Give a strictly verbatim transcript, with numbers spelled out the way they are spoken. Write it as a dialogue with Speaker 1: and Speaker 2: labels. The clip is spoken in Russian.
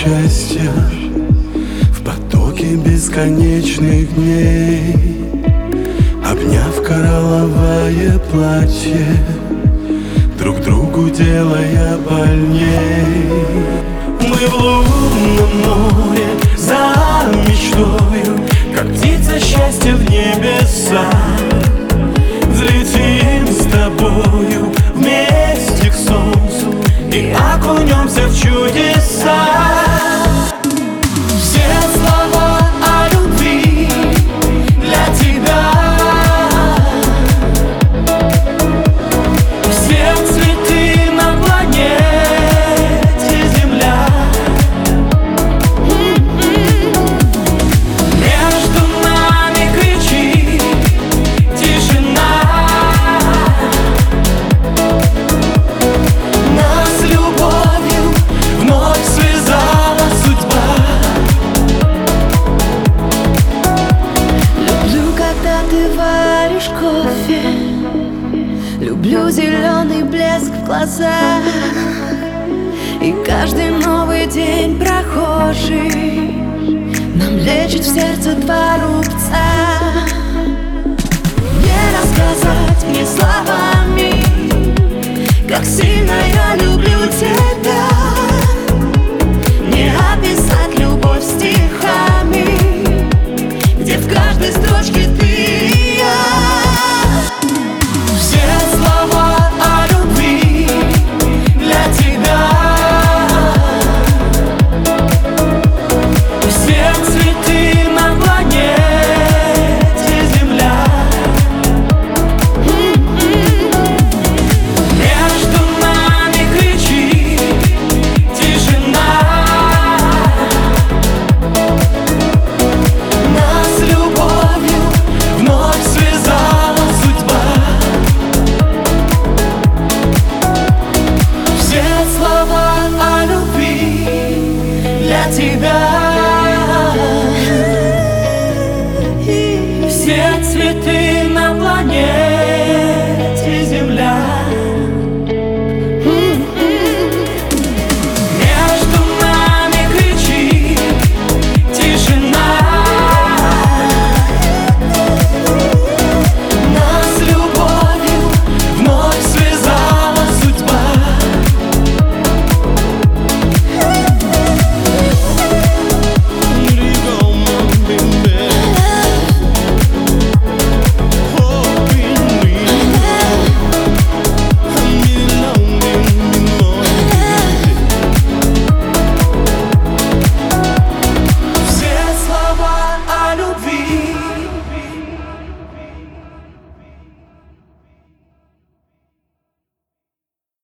Speaker 1: счастья в потоке бесконечных дней, обняв коралловое платье, друг другу делая больней. Мы в лунном море за мечтою, как птица счастья в небеса. Взлетим с тобою вместе к солнцу и окунемся в чудеса. Все слова о любви для тебя, все цветы на планете Земля. Между нами кричит тишина, нас любовью вновь связала судьба.
Speaker 2: Люблю, когда ты варишь кофе, люблю зеленый блеск в глазах, и каждый новый день прохожий нам лечит в сердце два рубца. Не рассказать мне словами, как сильно я люблю тебя, не описать любовь стихами, где в каждой строчке ты и я. Все слова о любви для тебя, все цветы на планете Земля. Между нами кричит тишина, нас любовью вновь связала судьба. Все слова о любви для тебя, все цветы на планете Земля. Между нами кричит тишина, нас любовью вновь связала судьба. Все слова о любви